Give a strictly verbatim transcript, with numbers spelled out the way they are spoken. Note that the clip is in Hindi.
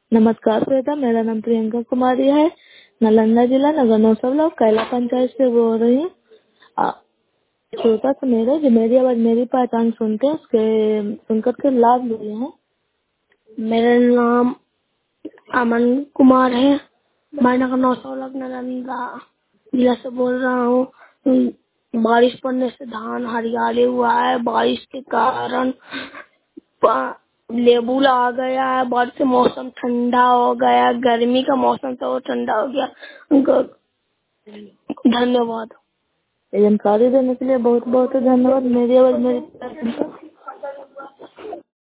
नमस्कार श्वेता, मेरा नाम प्रियंका कुमारी है। नालंदा जिला नगर नौसा ब्लॉक कैला पंचायत से बोल रही हूँ। आ, श्रोता से मेरे जो मेरी आवाज मेरी पहचान सुनते हैं उसके सुनकर के लाभ लिए हैं। मेरा नाम अमन कुमार है। मैं नगर नौसा ब्लॉक नालंदा जिला से बोल रहा हूँ। बारिश पड़ने से धान हरियाली हुआ है। बारिश के कारण लेबुल आ गया है। बारिश से मौसम ठंडा हो गया। गर्मी का मौसम था वो ठंडा हो गया। उनको धन्यवाद। जानकारी देने के लिए बहुत बहुत धन्यवाद। मेरी आवाज मेरी